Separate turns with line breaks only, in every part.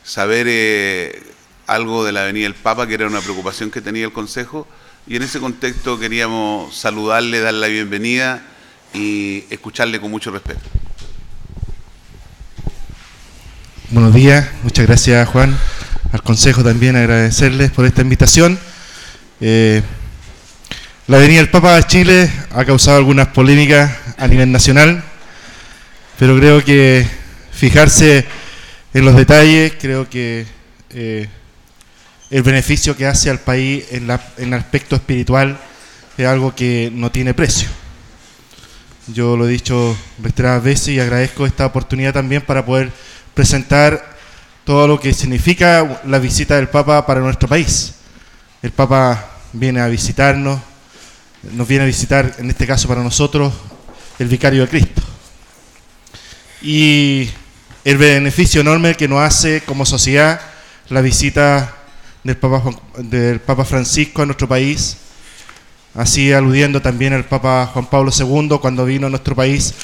saber algo de la Avenida del Papa, que era una preocupación que tenía el Consejo, y en ese contexto queríamos saludarle, darle la bienvenida y escucharle con mucho respeto.
Buenos días, muchas gracias, Juan. Al Consejo también agradecerles por esta invitación. La Avenida del Papa de Chile ha causado algunas polémicas a nivel nacional, pero creo que fijarse en los detalles, creo que el beneficio que hace al país en el aspecto espiritual es algo que no tiene precio. Yo lo he dicho reiteradas veces y agradezco esta oportunidad también para poder presentar todo lo que significa la visita del Papa para nuestro país. El Papa viene a visitarnos, nos viene a visitar, en este caso para nosotros, el Vicario de Cristo. Y el beneficio enorme que nos hace como sociedad la visita del Papa Francisco a nuestro país, así aludiendo también al Papa Juan Pablo II cuando vino a nuestro país.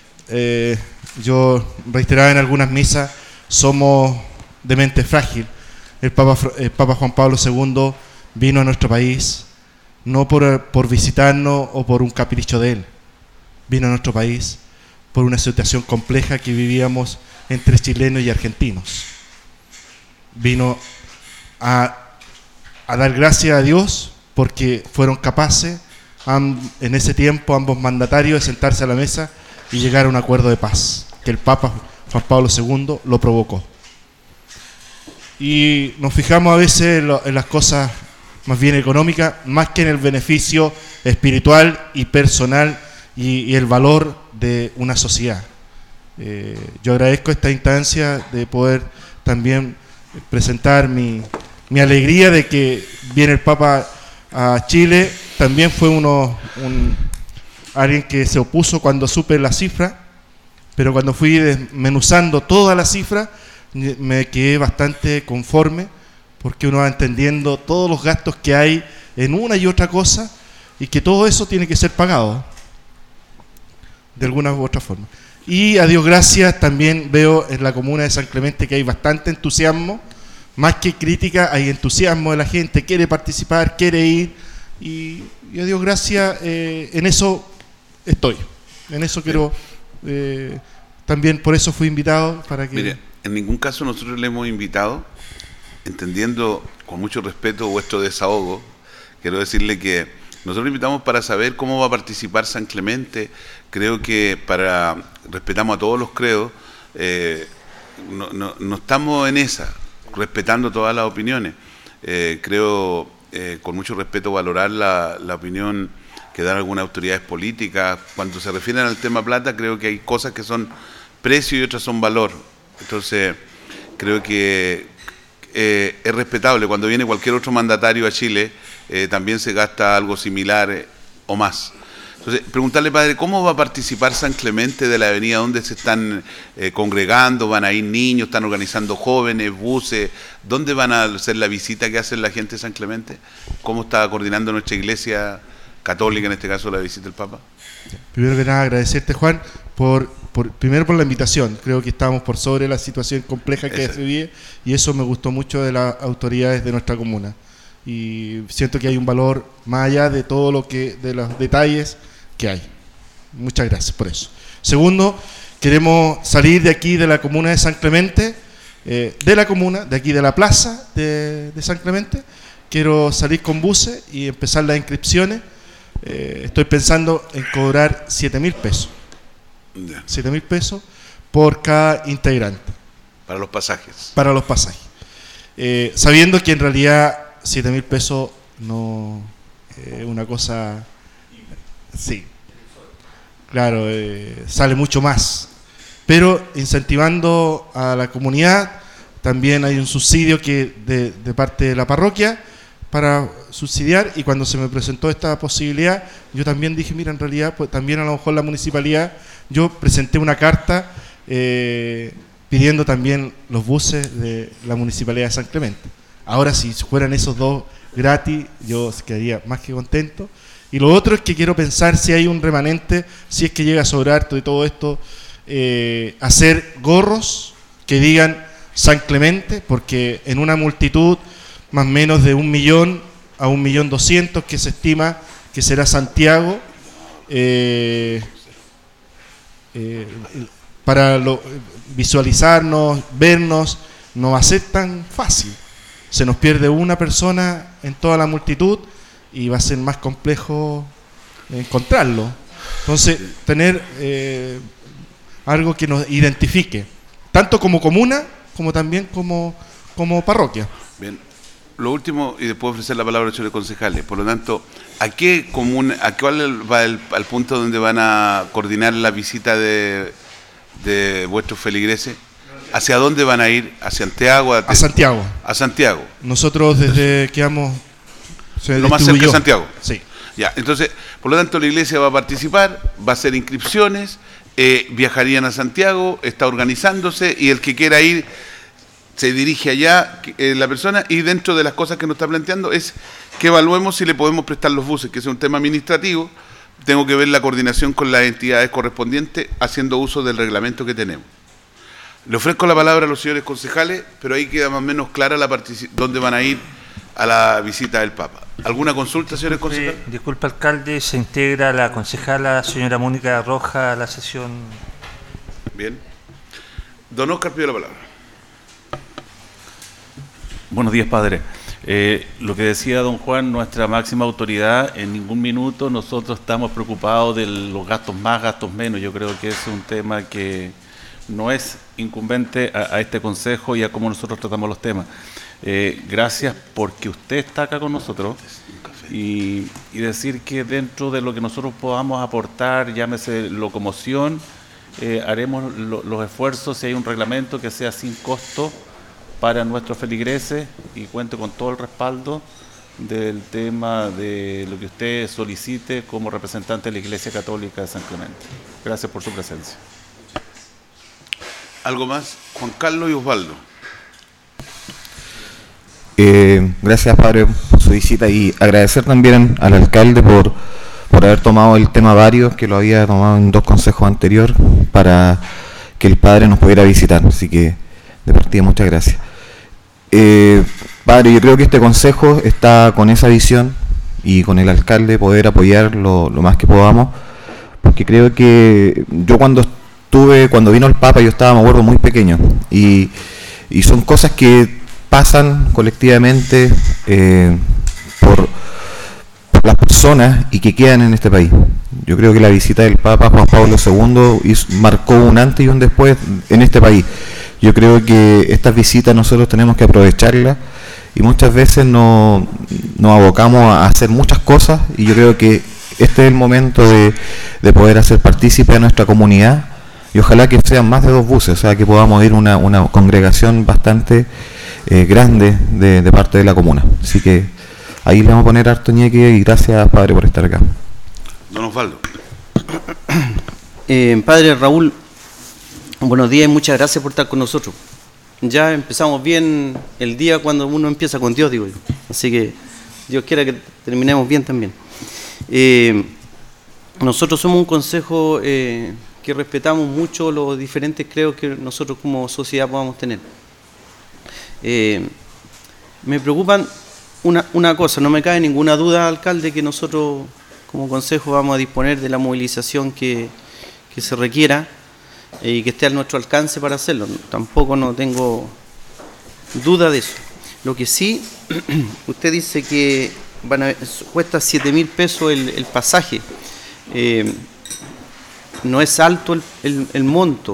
Yo reiteraba en algunas misas, somos de mente frágil. El Papa Juan Pablo II vino a nuestro país no por visitarnos o por un capricho de él. Vino a nuestro país por una situación compleja que vivíamos entre chilenos y argentinos. Vino a dar gracias a Dios porque fueron capaces en ese tiempo ambos mandatarios de sentarse a la mesa y llegar a un acuerdo de paz, que el Papa Juan Pablo II lo provocó. Y nos fijamos a veces en las cosas más bien económicas, más que en el beneficio espiritual y personal y el valor de una sociedad. Yo agradezco esta instancia de poder también presentar mi alegría de que viene el Papa a Chile. También fue alguien que se opuso cuando supe la cifra, pero cuando fui desmenuzando toda la cifra me quedé bastante conforme, porque uno va entendiendo todos los gastos que hay en una y otra cosa y que todo eso tiene que ser pagado de alguna u otra forma. Y a Dios gracias también veo en la comuna de San Clemente que hay bastante entusiasmo, más que crítica, hay entusiasmo de la gente, quiere participar, quiere ir, y a Dios gracias, en eso estoy, en eso quiero, también por eso fui invitado para que...
Mire, en ningún caso nosotros le hemos invitado, entendiendo con mucho respeto vuestro desahogo. Quiero decirle que nosotros invitamos para saber cómo va a participar San Clemente. Creo que respetamos a todos los credos, no estamos en esa, respetando todas las opiniones. Creo, con mucho respeto, valorar la opinión que dan algunas autoridades políticas. Cuando se refieren al tema plata, creo que hay cosas que son precio y otras son valor. Entonces, creo que es respetable. Cuando viene cualquier otro mandatario a Chile, también se gasta algo similar o más. Entonces, preguntarle, padre, ¿cómo va a participar San Clemente de la avenida? ¿Dónde se están congregando? ¿Van a ir niños? ¿Están organizando jóvenes, buses? ¿Dónde van a hacer la visita que hace la gente de San Clemente? ¿Cómo está coordinando nuestra iglesia católica, en este caso, la visita del Papa?
Primero que nada, agradecerte, Juan, primero por la invitación. Creo que estamos por sobre la situación compleja que se vive, y eso me gustó mucho de las autoridades de nuestra comuna. Y siento que hay un valor más allá de todo de los detalles que hay. Muchas gracias por eso. Segundo, queremos salir de aquí de la comuna de San Clemente, de aquí de la plaza de San Clemente. Quiero salir con buses y empezar las inscripciones. Estoy pensando en cobrar 7.000 pesos. 7.000 pesos por cada integrante.
Para los pasajes.
Para los pasajes. Sabiendo que en realidad 7.000 pesos no es una cosa... Sí. Claro, sale mucho más. Pero incentivando a la comunidad, también hay un subsidio de parte de la parroquia para subsidiar, y cuando se me presentó esta posibilidad, yo también dije, mira, en realidad, pues también a lo mejor la municipalidad, yo presenté una carta pidiendo también los buses de la municipalidad de San Clemente. Ahora, si fueran esos dos gratis, yo quedaría más que contento. Y lo otro es que quiero pensar si hay un remanente, si es que llega a sobrar todo esto, hacer gorros que digan San Clemente, porque en una multitud más o menos de 1 millón a 1.200.000 que se estima que será Santiago, para visualizarnos, vernos, no va a ser tan fácil. Se nos pierde una persona en toda la multitud y va a ser más complejo encontrarlo. Entonces, tener algo que nos identifique, tanto como comuna, como también como parroquia.
Bien. Lo último, y después ofrecer la palabra a los señores concejales. Por lo tanto, ¿a cuál va al punto donde van a coordinar la visita de vuestros feligreses? ¿Hacia dónde van a ir? ¿A Santiago?
A Santiago.
A Santiago.
Nosotros desde que vamos...
Lo más cerca de Santiago.
Sí.
Ya, entonces, por lo tanto, la iglesia va a participar, va a hacer inscripciones, viajarían a Santiago, está organizándose, y el que quiera ir se dirige allá, la persona, y dentro de las cosas que nos está planteando es que evaluemos si le podemos prestar los buses, que es un tema administrativo. Tengo que ver la coordinación con las entidades correspondientes haciendo uso del reglamento que tenemos. Le ofrezco la palabra a los señores concejales, pero ahí queda más o menos clara dónde van a ir a la visita del Papa. ¿Alguna consulta, señores concejales?
Disculpe, alcalde, se integra la concejala señora Mónica Roja a la sesión.
Bien. Don Oscar pide la palabra.
Buenos días, padre. Lo que decía don Juan, nuestra máxima autoridad, en ningún minuto nosotros estamos preocupados de los gastos más, gastos menos. Yo creo que es un tema que no es incumbente a este consejo y a cómo nosotros tratamos los temas. Gracias porque usted está acá con nosotros y decir que dentro de lo que nosotros podamos aportar, llámese locomoción, haremos los esfuerzos si hay un reglamento que sea sin costo para nuestros feligreses y cuente con todo el respaldo del tema de lo que usted solicite como representante de la Iglesia Católica de San Clemente. Gracias por su presencia.
¿Algo más? Juan Carlos y Osvaldo.
Gracias, padre, por su visita, y agradecer también al alcalde por haber tomado el tema varios, que lo había tomado en 2 consejos anteriores, para que el padre nos pudiera visitar. Así que, de partida, muchas gracias. Padre, yo creo que este consejo está con esa visión y con el alcalde poder apoyar lo más que podamos, porque creo que yo cuando vino el Papa, yo estaba, me acuerdo, muy pequeño, y son cosas que pasan colectivamente por las personas y que quedan en este país. Yo creo que la visita del Papa Juan Pablo II marcó un antes y un después en este país. Yo creo que estas visitas nosotros tenemos que aprovecharlas, y muchas veces nos abocamos a hacer muchas cosas, y yo creo que este es el momento de poder hacer partícipe a nuestra comunidad, y ojalá que sean más de 2 buses, o sea, que podamos ir una congregación bastante grande de parte de la comuna. Así que ahí le vamos a poner harto ñeque, y gracias, padre, por estar acá.
Don Osvaldo.
Padre Raúl, buenos días y muchas gracias por estar con nosotros. Ya empezamos bien el día cuando uno empieza con Dios, digo yo. Así que Dios quiera que terminemos bien también. Nosotros somos un consejo que respetamos mucho los diferentes credos que nosotros como sociedad podamos tener. Me preocupan una cosa, no me cabe ninguna duda, alcalde, que nosotros como consejo vamos a disponer de la movilización que se requiera y que esté a nuestro alcance para hacerlo. Tampoco no tengo duda de eso. Lo que sí, usted dice que cuesta 7.000 pesos el pasaje. No es alto el monto.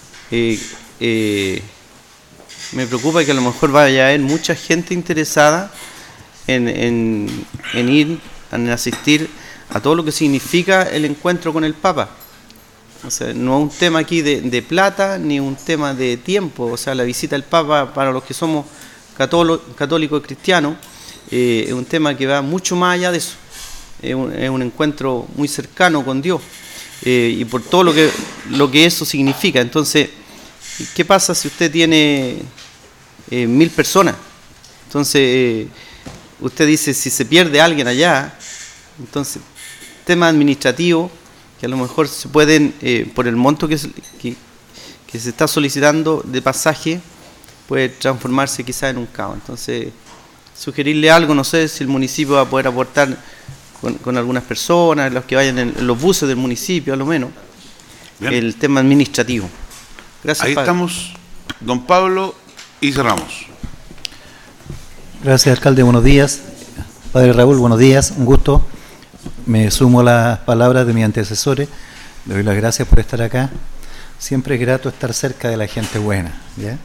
Me preocupa que a lo mejor vaya a haber mucha gente interesada en ir, en asistir a todo lo que significa el encuentro con el Papa. O sea, no es un tema aquí de plata ni un tema de tiempo. O sea, la visita del Papa para los que somos católicos y cristianos es un tema que va mucho más allá de eso. Es un encuentro muy cercano con Dios y por todo lo que eso significa. Entonces, ¿qué pasa si usted tiene 1.000 personas? Entonces, usted dice, si se pierde alguien allá, entonces, tema administrativo, que a lo mejor se pueden, por el monto que se está solicitando de pasaje, puede transformarse quizás en un caos. Entonces, sugerirle algo, no sé si el municipio va a poder aportar con algunas personas, los que vayan en los buses del municipio, a lo menos, bien, el tema administrativo. Gracias,
ahí
padre.
Estamos, don Pablo, y cerramos.
Gracias, alcalde, buenos días. Padre Raúl, buenos días, un gusto. Me sumo a las palabras de mis antecesores. Le doy las gracias por estar acá. Siempre es grato estar cerca de la gente buena, ¿ya?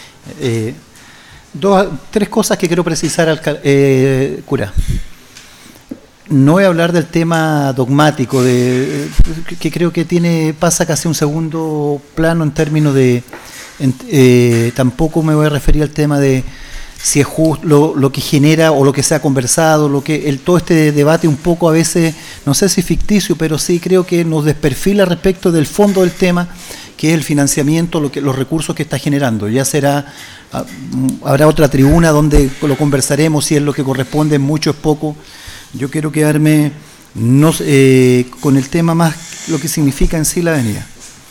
Tres cosas que quiero precisar, cura. No voy a hablar del tema dogmático, que creo que pasa casi un segundo plano en términos de... tampoco me voy a referir al tema de si es justo lo que genera o lo que se ha conversado, todo este debate un poco a veces, no sé si ficticio, pero sí creo que nos desperfila respecto del fondo del tema, que es el financiamiento, los recursos que está generando. Ya habrá otra tribuna donde lo conversaremos, si es lo que corresponde, mucho es poco. Yo quiero quedarme con el tema más, lo que significa en sí la avenida.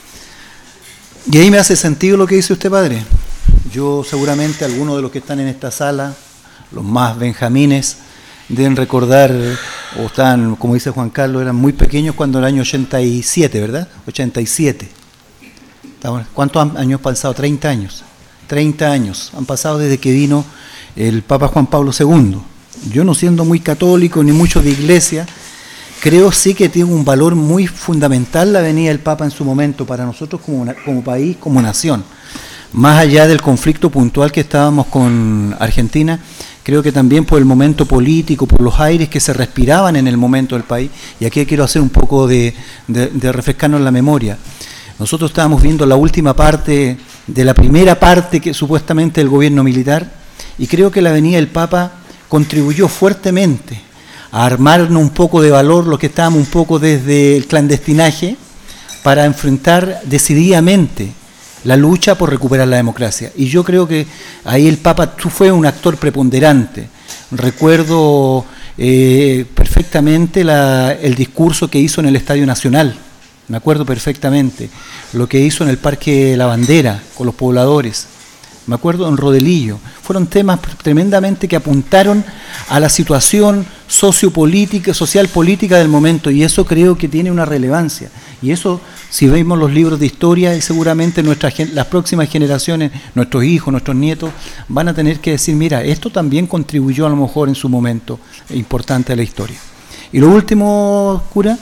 Y ahí me hace sentido lo que dice usted, padre. Yo seguramente algunos de los que están en esta sala, los más benjamines, deben recordar, o están, como dice Juan Carlos, eran muy pequeños cuando el año 87, ¿verdad? 87. ¿Cuántos años han pasado? 30 años. 30 años han pasado desde que vino el Papa Juan Pablo II. Yo, no siendo muy católico ni mucho de iglesia, creo sí que tiene un valor muy fundamental la venida del Papa en su momento para nosotros como país, como nación. Más allá del conflicto puntual que estábamos con Argentina, creo que también por el momento político, por los aires que se respiraban en el momento del país, y aquí quiero hacer un poco de refrescarnos la memoria. Nosotros estábamos viendo la última parte de la primera parte que supuestamente del gobierno militar, y creo que la venida del Papa contribuyó fuertemente a armarnos un poco de valor, los que estábamos un poco desde el clandestinaje, para enfrentar decididamente la lucha por recuperar la democracia. Y yo creo que ahí el Papa fue un actor preponderante. Recuerdo perfectamente el discurso que hizo en el Estadio Nacional, me acuerdo perfectamente, lo que hizo en el Parque La Bandera con los pobladores, me acuerdo en Rodelillo. Fueron temas tremendamente que apuntaron a la situación sociopolítica, social política del momento, y eso creo que tiene una relevancia. Y eso, si vemos los libros de historia, seguramente las próximas generaciones, nuestros hijos, nuestros nietos, van a tener que decir, mira, esto también contribuyó a lo mejor en su momento importante a la historia. Y lo último, cura,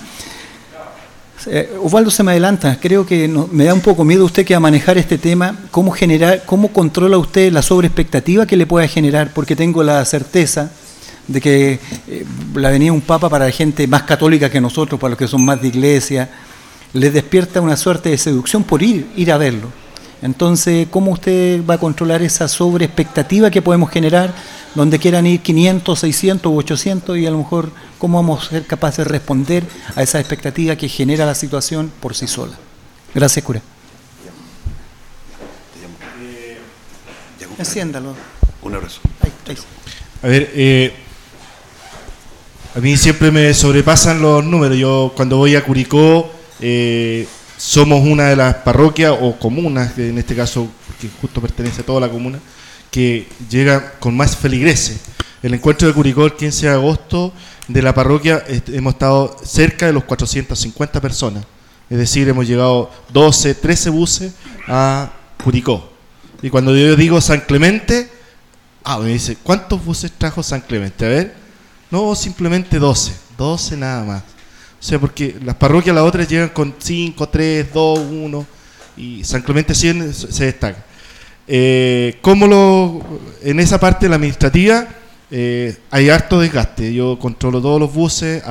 Osvaldo se me adelanta, creo que me da un poco miedo usted que a manejar este tema, cómo controla usted la sobreexpectativa que le pueda generar, porque tengo la certeza de que la venida de un Papa para la gente más católica que nosotros, para los que son más de iglesia, les despierta una suerte de seducción por ir a verlo. Entonces, ¿cómo usted va a controlar esa sobreexpectativa que podemos generar, donde quieran ir 500, 600 u 800, y a lo mejor cómo vamos a ser capaces de responder a esa expectativa que genera la situación por sí sola? Gracias, cura. Enciéndalo.
Un abrazo.
Ahí.
A ver, a mí siempre me sobrepasan los números. Yo cuando voy a Curicó, somos una de las parroquias o comunas, en este caso, que justo pertenece a toda la comuna, que llega con más feligreses. El encuentro de Curicó el 15 de agosto de la parroquia hemos estado cerca de los 450 personas. Es decir, hemos llegado 12, 13 buses a Curicó. Y cuando yo digo San Clemente, me dice, ¿cuántos buses trajo San Clemente? A ver, no, simplemente 12 nada más. O sea, porque las parroquias, las otras llegan con 5, 3, 2, 1, y San Clemente se destaca. En esa parte de la administrativa hay harto desgaste. Yo controlo todos los buses,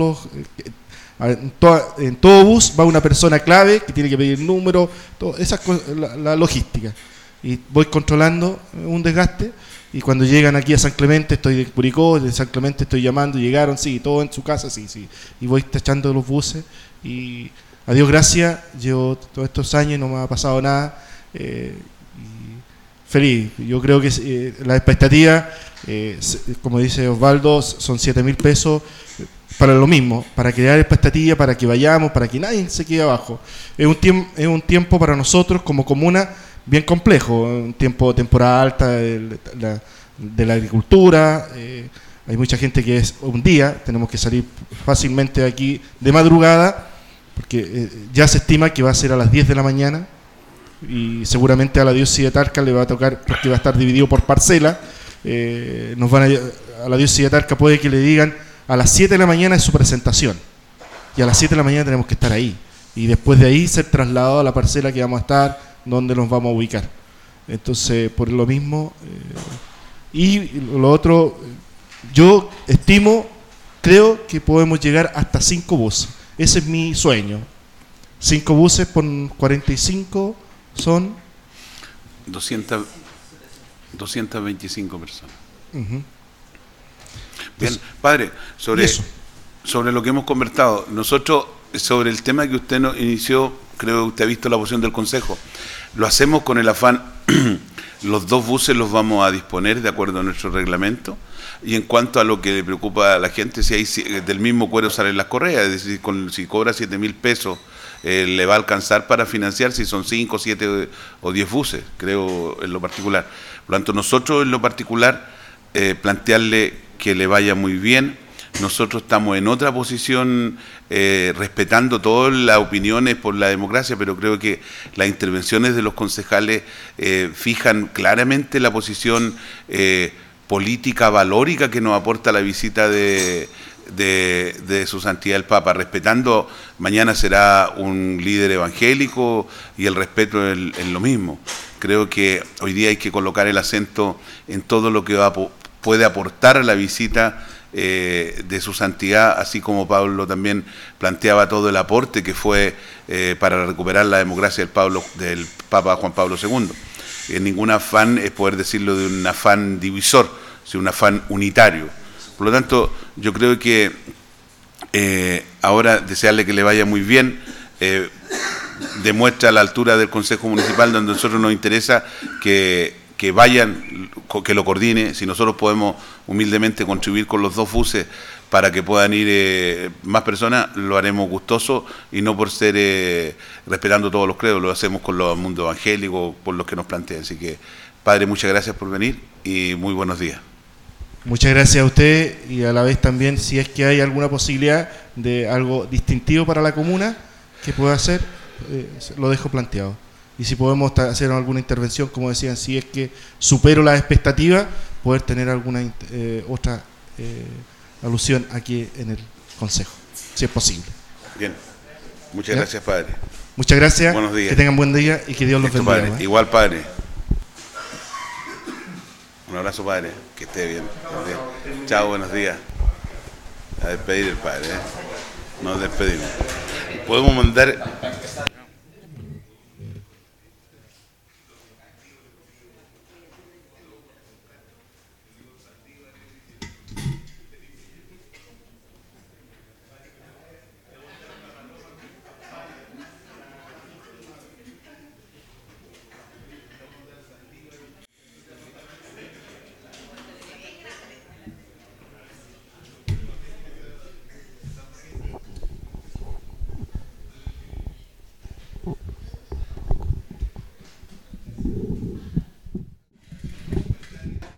en todo bus va una persona clave que tiene que pedir el número, la logística. Y voy controlando un desgaste, y cuando llegan aquí a San Clemente, estoy de Curicó, de San Clemente estoy llamando, llegaron, sí, todo en su casa, sí, y voy tachando los buses, y a Dios gracias, llevo todos estos años, no me ha pasado nada, y feliz. Yo creo que la expectativa, como dice Osvaldo, son 7.000 pesos para lo mismo, para crear expectativa, para que vayamos, para que nadie se quede abajo. Es un tiempo para nosotros como comuna bien complejo, un temporada alta de la agricultura, hay mucha gente que es un día, tenemos que salir fácilmente de aquí de madrugada, porque ya se estima que va a ser a las 10 de la mañana, y seguramente a la diócesis de Talca le va a tocar, porque va a estar dividido por parcela, a la diócesis de Talca puede que le digan a las 7 de la mañana es su presentación, y a las 7 de la mañana tenemos que estar ahí, y después de ahí ser trasladado a la parcela que vamos a estar, donde nos vamos a ubicar. Entonces, por lo mismo, y lo otro, yo creo que podemos llegar hasta 5 buses. Ese es mi sueño. 5 buses por 45 son
225 personas.
Uh-huh.
Bien, padre, sobre lo que hemos conversado, nosotros, sobre el tema que usted nos inició, creo que usted ha visto la posición del Consejo, lo hacemos con el afán, los 2 buses los vamos a disponer de acuerdo a nuestro reglamento, y en cuanto a lo que le preocupa a la gente, si hay del mismo cuero salen las correas, es decir, si cobra 7.000 pesos, le va a alcanzar para financiar si son 5, 7 o 10 buses, creo, en lo particular. Por lo tanto, nosotros en lo particular, plantearle que le vaya muy bien. Nosotros estamos en otra posición, respetando todas las opiniones por la democracia, pero creo que las intervenciones de los concejales fijan claramente la posición política valórica que nos aporta la visita de su santidad el Papa, respetando, mañana será un líder evangélico y el respeto es lo mismo. Creo que hoy día hay que colocar el acento en todo lo que puede aportar a la visita de su santidad, así como Pablo también planteaba todo el aporte que fue para recuperar la democracia del Papa Juan Pablo II. En ningún afán es poder decirlo de un afán divisor, sino un afán unitario. Por lo tanto, yo creo que ahora desearle que le vaya muy bien, demuestra la altura del Consejo Municipal, donde a nosotros nos interesa que vayan, que lo coordine. Si nosotros podemos humildemente contribuir con los 2 buses para que puedan ir más personas, lo haremos gustoso, y no por ser respetando todos los credos, lo hacemos con los mundos evangélicos, por los que nos plantean. Así que, padre, muchas gracias por venir y muy buenos días.
Muchas gracias a usted, y a la vez también, si es que hay alguna posibilidad de algo distintivo para la comuna que pueda hacer, lo dejo planteado. Y si podemos hacer alguna intervención, como decían, si es que supero las expectativas, poder tener alguna otra alusión aquí en el Consejo, si es posible.
Bien, muchas gracias, padre.
Muchas gracias,
buenos días.
Que tengan buen día y que Dios los bendiga.
Padre. Igual, padre. Un abrazo, padre, que esté bien. Chao, buenos días. A despedir el padre, Nos despedimos. Podemos mandar